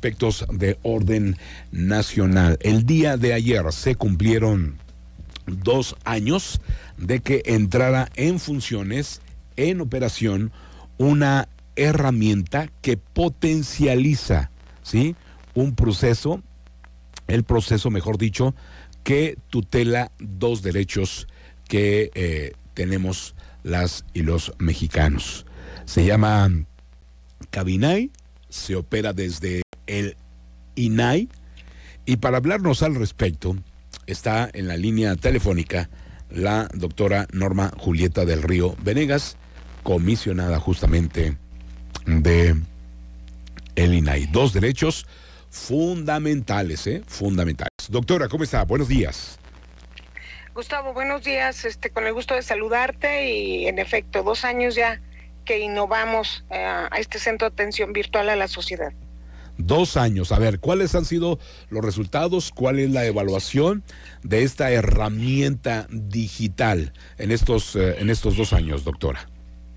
aspectos de orden nacional. El día de ayer se cumplieron 2 años de que entrara en funciones, en operación, una herramienta que potencializa, ¿sí?, un proceso, el proceso, mejor dicho, que tutela 2 derechos que tenemos las y los mexicanos. Se llama Cabinay, se opera desde el INAI, y para hablarnos al respecto está en la línea telefónica la doctora Norma Julieta del Río Venegas, comisionada justamente de el INAI. 2 derechos fundamentales, fundamentales. Doctora, ¿cómo está? Buenos días. Gustavo, buenos días, con el gusto de saludarte, y en efecto, 2 años ya que innovamos a este centro de atención virtual a la sociedad. 2 años. A ver, ¿cuáles han sido los resultados? ¿Cuál es la evaluación de esta herramienta digital en estos 2 años, doctora?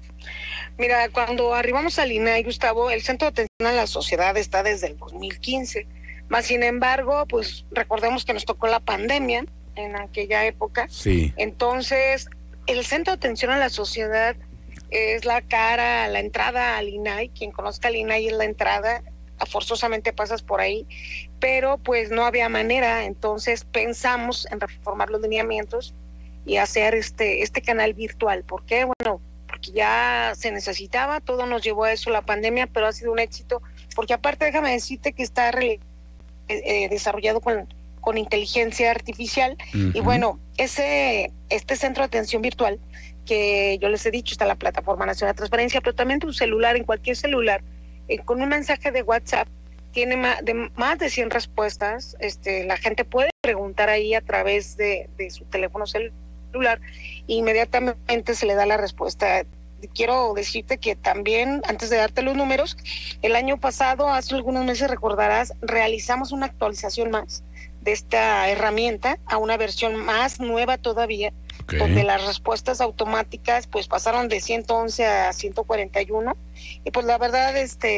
Mira, cuando arribamos al INAI, Gustavo, el centro de atención a la sociedad está desde el 2015. Más sin embargo, pues recordemos que nos tocó la pandemia en aquella época. Sí. Entonces, el centro de atención a la sociedad es la cara, la entrada al INAI. Quien conozca al INAI es la entrada, forzosamente pasas por ahí, pero pues no había manera. Entonces pensamos en reformar los lineamientos y hacer este canal virtual. ¿Por qué? Bueno, porque ya se necesitaba, todo nos llevó a eso la pandemia, pero ha sido un éxito, porque aparte déjame decirte que está desarrollado con inteligencia artificial. Uh-huh. Y bueno, este centro de atención virtual, que yo les he dicho, está en la Plataforma Nacional de Transparencia, pero también tu celular, en cualquier celular, con un mensaje de WhatsApp, tiene más de 100 respuestas. La gente puede preguntar ahí a través de su teléfono celular, e inmediatamente se le da la respuesta. Quiero decirte que también, antes de darte los números, el año pasado, hace algunos meses recordarás, realizamos una actualización más de esta herramienta a una versión más nueva todavía, okay, donde las respuestas automáticas pues pasaron de 111 a 141, y pues la verdad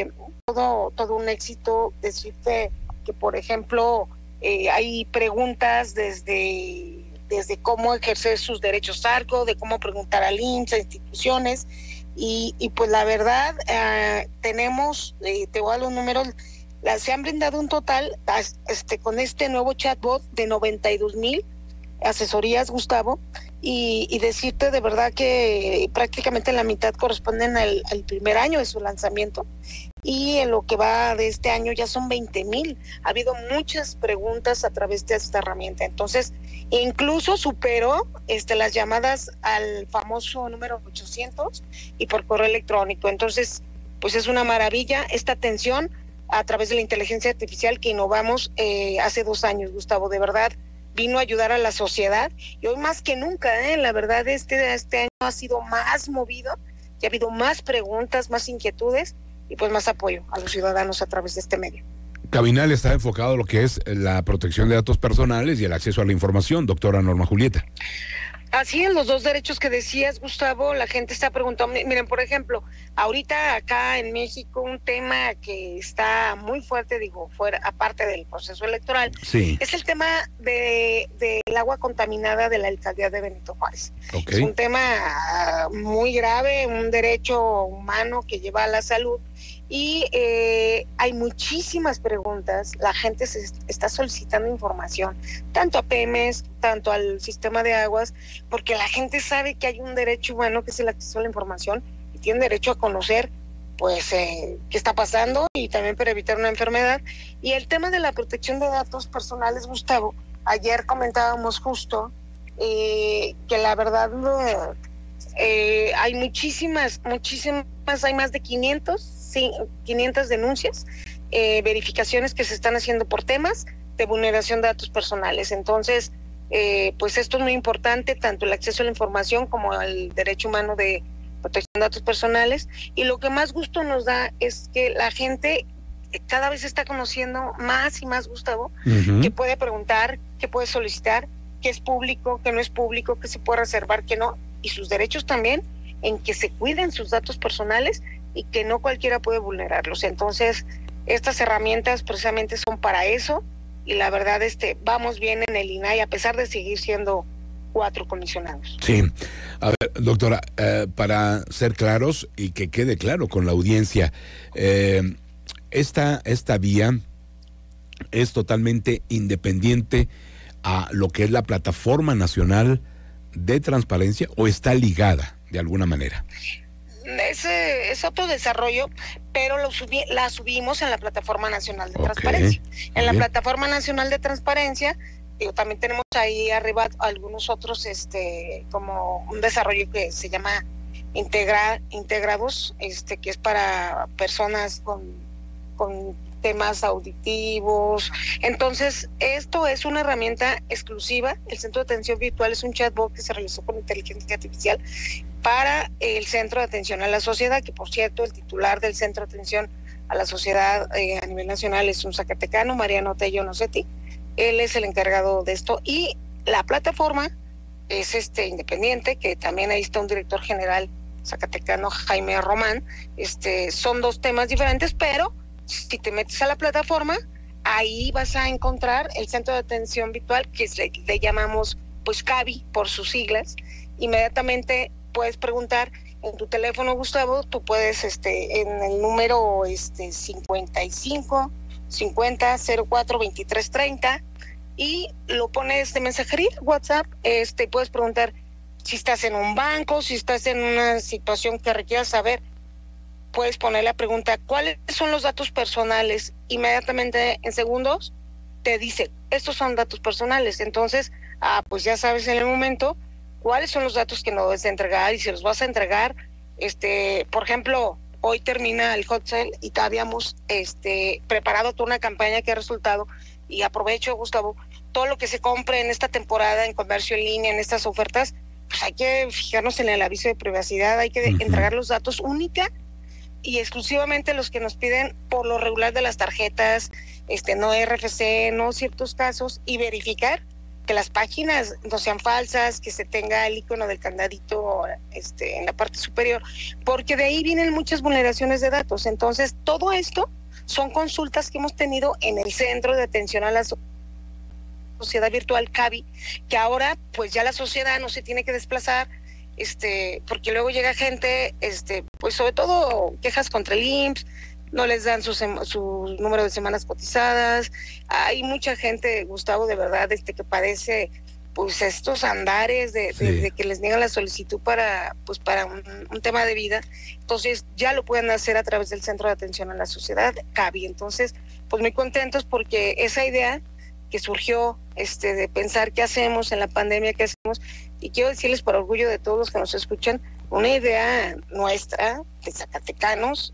todo un éxito. Decirte que, por ejemplo, hay preguntas desde cómo ejercer sus derechos ARCO, de cómo preguntar al IMSS, a instituciones, y pues la verdad tenemos, te voy a dar los números, se han brindado un total con este nuevo chatbot de 92,000 asesorías, Gustavo, y decirte de verdad que prácticamente la mitad corresponden al primer año de su lanzamiento, y en lo que va de este año ya son 20,000. Ha habido muchas preguntas a través de esta herramienta. Entonces, incluso superó las llamadas al famoso número 800 y por correo electrónico. Entonces, pues es una maravilla esta atención a través de la inteligencia artificial que innovamos hace 2 años, Gustavo. De verdad, vino a ayudar a la sociedad, y hoy más que nunca, la verdad, este año ha sido más movido, y ha habido más preguntas, más inquietudes, y pues más apoyo a los ciudadanos a través de este medio. Cabinal está enfocado a lo que es la protección de datos personales y el acceso a la información, doctora Norma Julieta. Así es, los 2 derechos que decías, Gustavo. La gente está preguntando, miren, por ejemplo, ahorita acá en México un tema que está muy fuerte, fuera, aparte del proceso electoral, sí, es el tema del agua contaminada de la alcaldía de Benito Juárez. Okay. Es un tema muy grave, un derecho humano que lleva a la salud, y hay muchísimas preguntas. La gente se está solicitando información, tanto a Pemex, tanto al sistema de aguas, porque la gente sabe que hay un derecho humano que es el acceso a la información, y tiene derecho a conocer pues qué está pasando, y también para evitar una enfermedad. Y el tema de la protección de datos personales, Gustavo, ayer comentábamos justo que la verdad hay muchísimas, hay más de 500 denuncias, verificaciones que se están haciendo por temas de vulneración de datos personales. Entonces, pues esto es muy importante, tanto el acceso a la información como el derecho humano de protección de datos personales. Y lo que más gusto nos da es que la gente cada vez está conociendo más y más, Gustavo, uh-huh, que puede preguntar, que puede solicitar, que es público, que no es público, que se puede reservar, que no, y sus derechos también en que se cuiden sus datos personales y que no cualquiera puede vulnerarlos. Entonces, Estas herramientas precisamente son para eso, y la verdad vamos bien en el INAI a pesar de seguir siendo 4 comisionados. Sí, a ver, doctora, para ser claros y que quede claro con la audiencia, esta vía es totalmente independiente a lo que es la Plataforma Nacional de Transparencia, o está ligada de alguna manera. Es otro desarrollo, pero la subimos en la Plataforma Nacional de Transparencia. En la Plataforma Nacional de Transparencia, también tenemos ahí arriba algunos otros, como un desarrollo que se llama Integrados, que es para personas con temas auditivos. Entonces, esto es una herramienta exclusiva. El Centro de Atención Virtual es un chatbot que se realizó con inteligencia artificial para el Centro de Atención a la Sociedad, que por cierto, el titular del Centro de Atención a la Sociedad a nivel nacional es un zacatecano, Mariano Tello Nocetti. Él es el encargado de esto, y la plataforma es independiente, que también ahí está un director general zacatecano, Jaime Román. Son 2 temas diferentes, pero si te metes a la plataforma, ahí vas a encontrar el Centro de Atención Virtual, que le llamamos pues CAVI por sus siglas. Inmediatamente puedes preguntar en tu teléfono, Gustavo. Tú puedes en el número 55 50 04 23 30, y lo pones de mensajería, WhatsApp. Puedes preguntar si estás en un banco, si estás en una situación que requieras saber. Puedes poner la pregunta, ¿cuáles son los datos personales? Inmediatamente, en segundos, te dice, estos son datos personales. Entonces, pues ya sabes en el momento cuáles son los datos que no debes de entregar, y si los vas a entregar. Por ejemplo, hoy termina el hot sale y habíamos preparado toda una campaña que ha resultado, y aprovecho, Gustavo, todo lo que se compre en esta temporada en comercio en línea, en estas ofertas, pues hay que fijarnos en el aviso de privacidad, hay que entregar los datos única y exclusivamente los que nos piden por lo regular de las tarjetas, no RFC, no ciertos casos, y verificar que las páginas no sean falsas, que se tenga el icono del candadito en la parte superior, porque de ahí vienen muchas vulneraciones de datos. Entonces, todo esto son consultas que hemos tenido en el Centro de Atención a la Sociedad Virtual, CAVI, que ahora pues ya la sociedad no se tiene que desplazar, porque luego llega gente, pues sobre todo quejas contra el IMSS, no les dan su número de semanas cotizadas. Hay mucha gente, Gustavo, de verdad, que padece pues estos andares de que les niegan la solicitud para un tema de vida. Entonces ya lo pueden hacer a través del Centro de Atención a la Sociedad, CAVI. Entonces, pues muy contentos, porque esa idea que surgió de pensar qué hacemos en la pandemia, qué hacemos, y quiero decirles por orgullo de todos los que nos escuchan, una idea nuestra, de zacatecanos,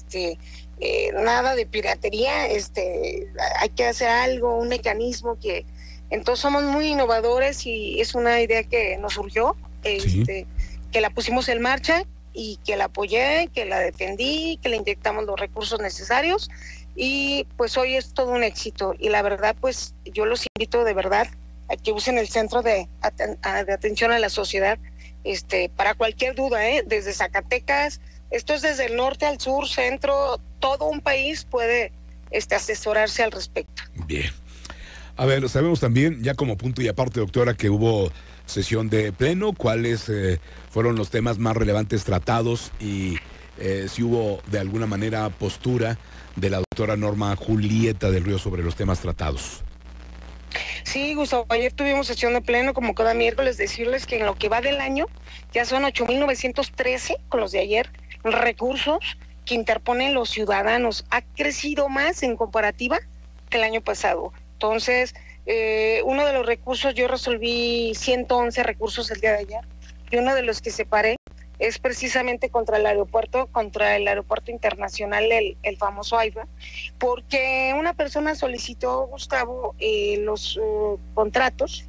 nada de piratería, hay que hacer algo, un mecanismo que, entonces somos muy innovadores, y es una idea que nos surgió, que la pusimos en marcha, y que la apoyé, que la defendí, que le inyectamos los recursos necesarios, y pues hoy es todo un éxito. Y la verdad, pues yo los invito de verdad a que usen el Centro de Atención a la Sociedad, para cualquier duda, desde Zacatecas, esto es desde el norte al sur, centro, todo un país puede asesorarse al respecto. Bien. A ver, sabemos también, ya como punto y aparte, doctora, que hubo sesión de pleno. ¿Cuáles fueron los temas más relevantes tratados, y si hubo de alguna manera postura de la doctora Norma Julieta del Río sobre los temas tratados? Sí, Gustavo, ayer tuvimos sesión de pleno, como cada miércoles. Decirles que en lo que va del año ya son 8,913 con los de ayer recursos que interponen los ciudadanos. Ha crecido más en comparativa que el año pasado. Entonces, uno de los recursos, yo resolví 111 recursos el día de ayer, y uno de los que separé es precisamente contra el aeropuerto internacional, el famoso AIFA, porque una persona solicitó, Gustavo, los contratos.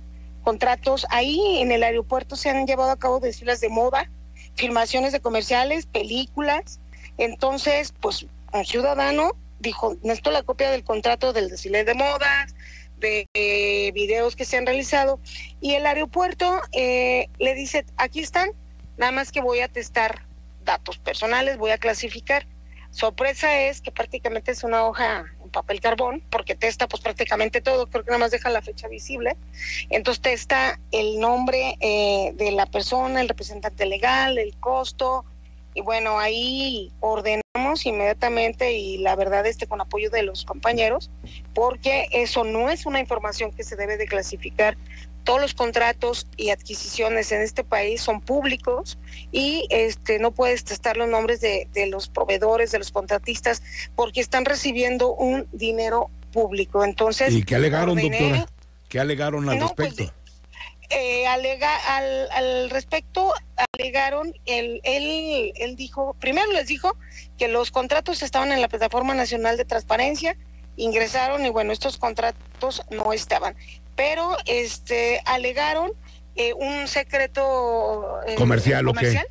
Ahí en el aeropuerto se han llevado a cabo desfiles de moda, filmaciones de comerciales, películas. Entonces, pues un ciudadano dijo, necesito la copia del contrato del desfile de modas, de videos que se han realizado, y el aeropuerto le dice, aquí están, nada más que voy a testar datos personales, voy a clasificar. Sorpresa es que prácticamente es una hoja en papel carbón, porque testa pues prácticamente todo, creo que nada más deja la fecha visible. Entonces testa el nombre de la persona, el representante legal, el costo, y bueno, ahí ordenamos inmediatamente, y la verdad con apoyo de los compañeros, porque eso no es una información que se debe de clasificar. Todos los contratos y adquisiciones en este país son públicos, y no puedes testar los nombres de los proveedores, de los contratistas, porque están recibiendo un dinero público. Entonces, ¿y qué alegaron, doctora? ¿Qué alegaron al respecto? Pues, al respecto alegaron, él dijo, primero les dijo que los contratos estaban en la Plataforma Nacional de Transparencia, ingresaron y bueno, estos contratos no estaban, pero alegaron un secreto comercial, comercial.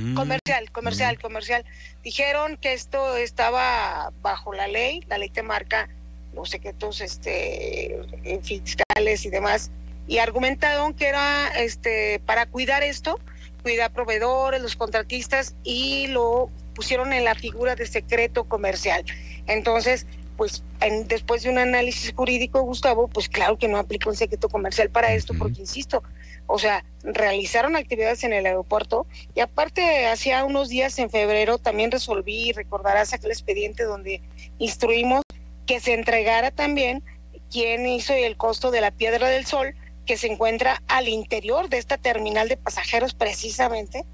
Comercial. Dijeron que esto estaba bajo la ley te marca los secretos fiscales y demás, y argumentaron que era para cuidar esto, cuidar proveedores, los contratistas, y lo pusieron en la figura de secreto comercial. Entonces, pues después de un análisis jurídico, Gustavo, pues claro que no aplica un secreto comercial para esto, porque insisto, o sea, realizaron actividades en el aeropuerto, y aparte hacía unos días en febrero también resolví, recordarás aquel expediente donde instruimos que se entregara también quién hizo el costo de la Piedra del Sol, que se encuentra al interior de esta terminal de pasajeros precisamente,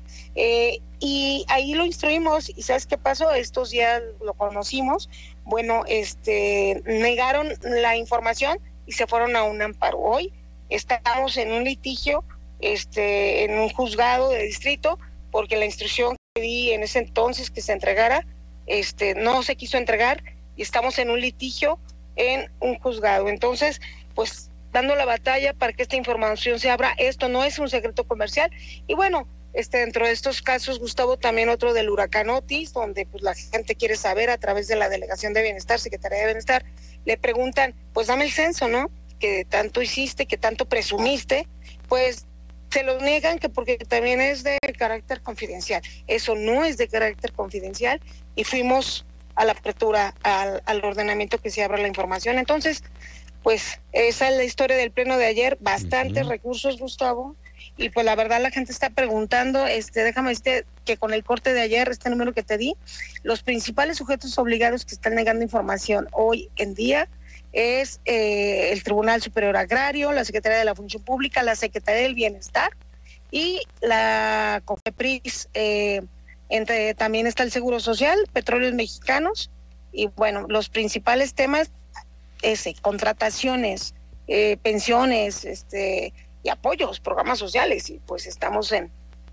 y ahí lo instruimos, y ¿sabes qué pasó? Estos días lo conocimos, bueno, negaron la información y se fueron a un amparo. Hoy estamos en un litigio, en un juzgado de distrito, porque la instrucción que di en ese entonces que se entregara, no se quiso entregar, y estamos en un litigio en un juzgado. Entonces, pues dando la batalla para que esta información se abra. Esto no es un secreto comercial. Y bueno, dentro de estos casos, Gustavo, también otro del huracán Otis, donde pues la gente quiere saber a través de la Delegación de Bienestar, Secretaría de Bienestar, le preguntan, pues dame el censo, ¿no? Que tanto hiciste, que tanto presumiste, pues se lo niegan, que porque también es de carácter confidencial. Eso no es de carácter confidencial, y fuimos a la apertura, al ordenamiento que se abra la información. Entonces, pues esa es la historia del pleno de ayer, bastantes recursos, Gustavo, y pues la verdad la gente está preguntando, déjame decirte que con el corte de ayer, este número que te di, los principales sujetos obligados que están negando información hoy en día es el Tribunal Superior Agrario, la Secretaría de la Función Pública, la Secretaría del Bienestar y la COFEPRIS, también está el Seguro Social, Petróleos Mexicanos, y bueno, los principales temas contrataciones, pensiones, y apoyos, programas sociales, y pues estamos en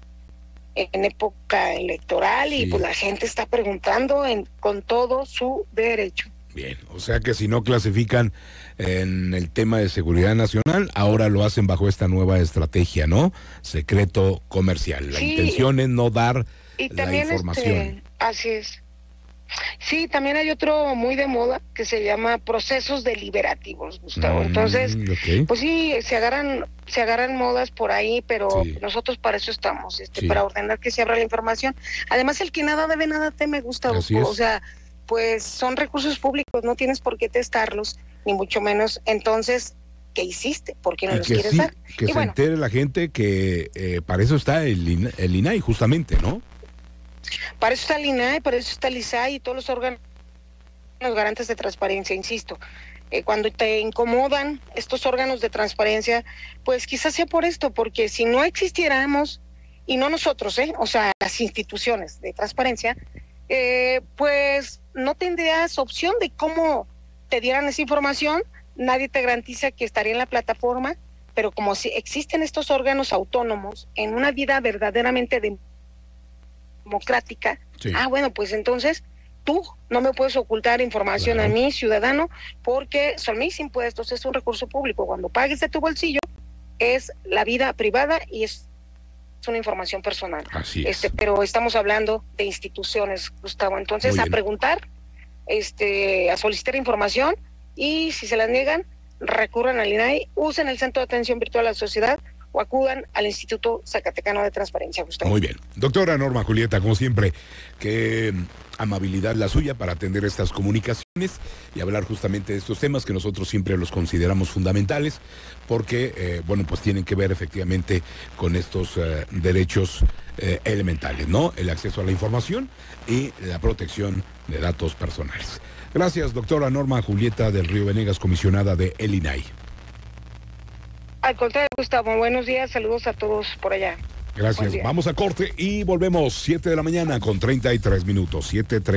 época electoral, y pues la gente está preguntando con todo su derecho. Bien, o sea que si no clasifican en el tema de seguridad nacional, ahora lo hacen bajo esta nueva estrategia, ¿no? Secreto comercial. La intención es no dar la información. Así es. Sí, también hay otro muy de moda que se llama procesos deliberativos, Gustavo. Entonces, pues sí, se agarran modas por ahí, pero nosotros para eso estamos, para ordenar que se abra la información. Además, el que nada debe, nada teme, Gustavo. O sea, pues son recursos públicos, no tienes por qué testarlos, ni mucho menos. Entonces, ¿qué hiciste? ¿Por qué no los quieres dar? Que se entere la gente que para eso está el INAI, justamente, ¿no? Para eso está el INAI, para eso está el ISAI y todos los órganos garantes de transparencia, insisto. Cuando te incomodan estos órganos de transparencia, pues quizás sea por esto, porque si no existiéramos, y no nosotros, o sea, las instituciones de transparencia, pues no tendrías opción de cómo te dieran esa información, nadie te garantiza que estaría en la plataforma, pero como si existen estos órganos autónomos en una vida verdaderamente democrática, bueno, pues entonces tú no me puedes ocultar información a mí, ciudadano, porque son mis impuestos, es un recurso público. Cuando pagues de tu bolsillo, es la vida privada y es una información personal. Así es. Pero estamos hablando de instituciones, Gustavo. Entonces, a preguntar, a solicitar información, y si se las niegan, recurran al INAI, usen el Centro de Atención Virtual a la Sociedad, o acudan al Instituto Zacatecano de Transparencia, Gustavo. Muy bien. Doctora Norma Julieta, como siempre, que amabilidad la suya para atender estas comunicaciones y hablar justamente de estos temas que nosotros siempre los consideramos fundamentales porque, bueno, pues tienen que ver efectivamente con estos derechos elementales, ¿no? El acceso a la información y la protección de datos personales. Gracias, doctora Norma Julieta del Río Venegas, comisionada de el INAI. Al contrario, Gustavo, buenos días, saludos a todos por allá. Gracias, vamos a corte y volvemos 7 de la mañana con 33 minutos, 7:30.